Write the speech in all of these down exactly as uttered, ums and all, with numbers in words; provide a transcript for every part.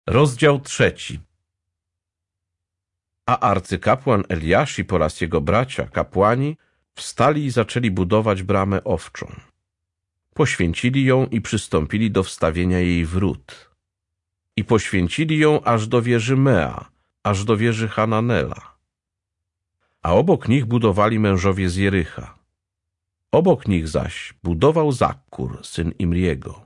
Rozdział trzeci. A arcykapłan Eliaszib oraz jego bracia, kapłani, wstali i zaczęli budować bramę owczą. Poświęcili ją i przystąpili do wstawienia jej wrót. I poświęcili ją aż do wieży Mea, aż do wieży Hananela. A obok nich budowali mężowie z Jericha. Obok nich zaś budował Zakkur, syn Imriego.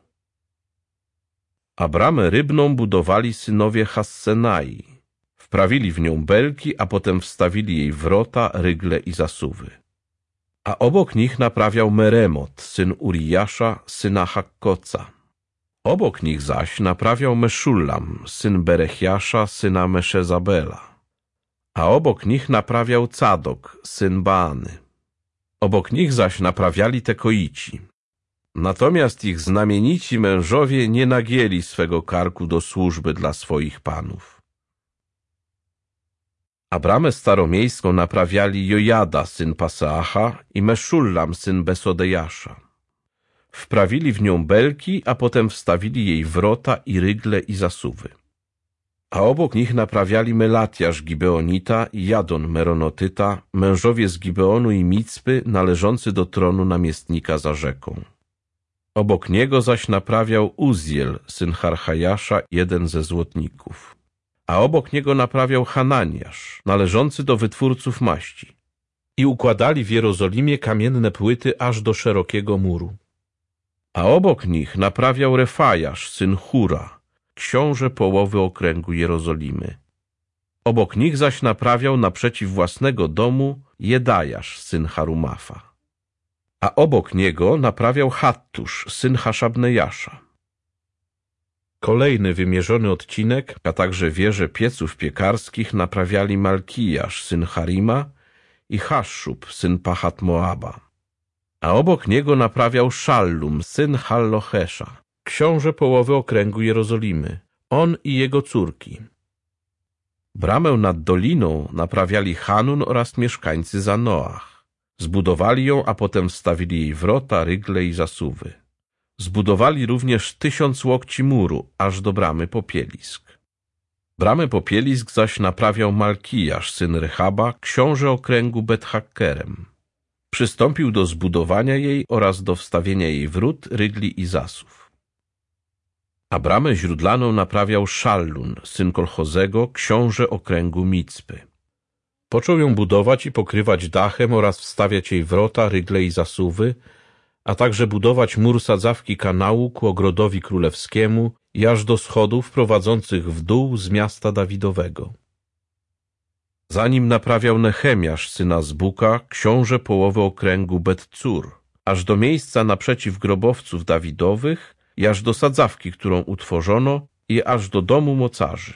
A bramę rybną budowali synowie Hassenai. Wprawili w nią belki, a potem wstawili jej wrota, rygle i zasuwy. A obok nich naprawiał Meremot, syn Urijasza, syna Hakkoca. Obok nich zaś naprawiał Meszullam, syn Berechiasza, syna Meszezabela. A obok nich naprawiał Cadok, syn Baany. Obok nich zaś naprawiali Tekoici. Natomiast ich znamienici mężowie nie nagięli swego karku do służby dla swoich panów. A bramę staromiejską naprawiali Jojada, syn Paseacha, i Meszullam, syn Besodejasza. Wprawili w nią belki, a potem wstawili jej wrota i rygle i zasuwy. A obok nich naprawiali Melatiasz Gibeonita i Jadon Meronotyta, mężowie z Gibeonu i Micpy, należący do tronu namiestnika za rzeką. Obok niego zaś naprawiał Uzziel, syn Harchajasza, jeden ze złotników. A obok niego naprawiał Hananiasz, należący do wytwórców maści. I układali w Jerozolimie kamienne płyty aż do szerokiego muru. A obok nich naprawiał Refajasz, syn Hura, książę połowy okręgu Jerozolimy. Obok nich zaś naprawiał naprzeciw własnego domu Jedajasz, syn Harumafa. A obok niego naprawiał Hattusz, syn Haszabnejasza. Kolejny wymierzony odcinek, a także wieże pieców piekarskich naprawiali Malkijasz, syn Harima, i Haszub, syn Pachat Moaba. A obok niego naprawiał Szallum, syn Hallochesza, książę połowy okręgu Jerozolimy, on i jego córki. Bramę nad doliną naprawiali Hanun oraz mieszkańcy Zanoach. Zbudowali ją, a potem wstawili jej wrota, rygle i zasuwy. Zbudowali również tysiąc łokci muru, aż do bramy Popielisk. Bramę Popielisk zaś naprawiał Malkijasz, syn Rechaba, książę okręgu Bet-Hakkerem. Przystąpił do zbudowania jej oraz do wstawienia jej wrót, rygli i zasów. A bramę źródlaną naprawiał Szallun, syn Kolchozego, książę okręgu Micpy. Począł ją budować i pokrywać dachem oraz wstawiać jej wrota, rygle i zasuwy, a także budować mur sadzawki kanału ku ogrodowi królewskiemu i aż do schodów prowadzących w dół z miasta Dawidowego. Zanim naprawiał Nechemiasz, syna Zbuka, książę połowy okręgu Bet-Cur, aż do miejsca naprzeciw grobowców Dawidowych i aż do sadzawki, którą utworzono, i aż do domu mocarzy.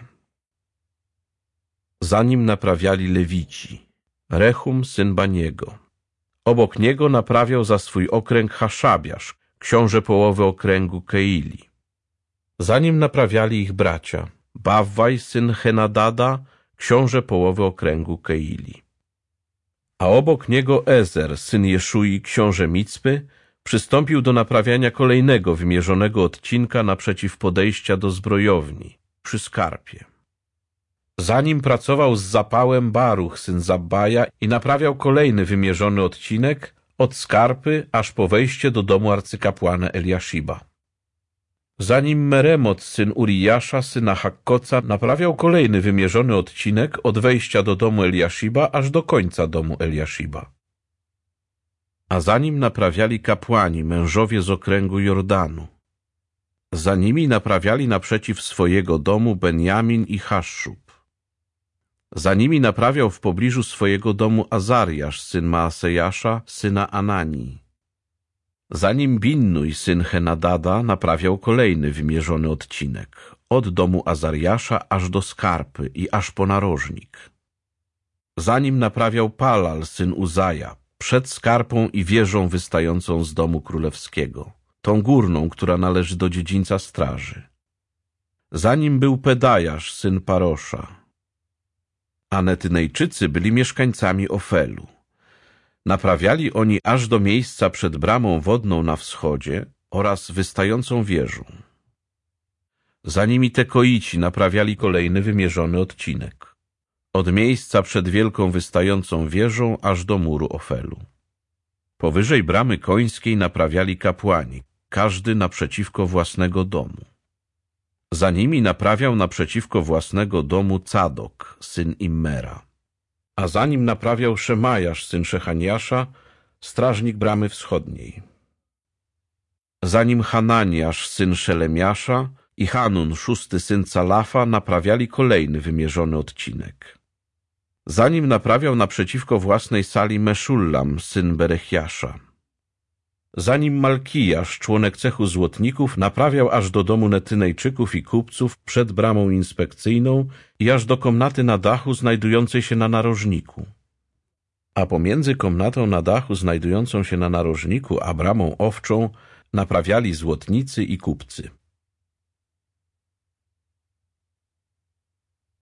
Zanim naprawiali Lewici, Rechum, syn Baniego. Obok niego naprawiał za swój okręg Haszabiasz, książę połowy okręgu Keili. Zanim naprawiali ich bracia, Bawwaj, syn Henadada, książę połowy okręgu Keili. A obok niego Ezer, syn Jeszui, książę Micpy, przystąpił do naprawiania kolejnego wymierzonego odcinka naprzeciw podejścia do zbrojowni, przy skarpie. Zanim pracował z zapałem Baruch, syn Zabbaja, i naprawiał kolejny wymierzony odcinek od skarpy aż po wejście do domu arcykapłana Eliashiba. Zanim Meremot, syn Urijasza, syna Hakkoca, naprawiał kolejny wymierzony odcinek od wejścia do domu Eliashiba aż do końca domu Eliashiba. A zanim naprawiali kapłani, mężowie z okręgu Jordanu. Za nimi naprawiali naprzeciw swojego domu Benjamin i Haszub. Za nimi naprawiał w pobliżu swojego domu Azariasz, syn Maasejasza, syna Ananii. Za nim Binnuj, syn Henadada, naprawiał kolejny wymierzony odcinek, od domu Azariasza aż do skarpy i aż po narożnik. Za nim naprawiał Palal, syn Uzaja, przed skarpą i wieżą wystającą z domu królewskiego, tą górną, która należy do dziedzińca straży. Za nim był Pedajasz, syn Parosza. A Netynejczycy byli mieszkańcami Ofelu. Naprawiali oni aż do miejsca przed bramą wodną na wschodzie oraz wystającą wieżą. Za nimi Tekoici naprawiali kolejny wymierzony odcinek. Od miejsca przed wielką wystającą wieżą aż do muru Ofelu. Powyżej bramy końskiej naprawiali kapłani, każdy naprzeciwko własnego domu. Za nimi naprawiał naprzeciwko własnego domu Cadok, syn Immera. A za nim naprawiał Szemajasz, syn Szechaniasza, strażnik bramy wschodniej. Za nim Hananiasz, syn Szelemiasza, i Hanun, szósty syn Calafa, naprawiali kolejny wymierzony odcinek. Za nim naprawiał naprzeciwko własnej sali Meszullam, syn Berechiasza. Za nim Malkijasz, członek cechu złotników, naprawiał aż do domu Netynejczyków i kupców przed bramą inspekcyjną i aż do komnaty na dachu znajdującej się na narożniku. A pomiędzy komnatą na dachu znajdującą się na narożniku a bramą owczą naprawiali złotnicy i kupcy.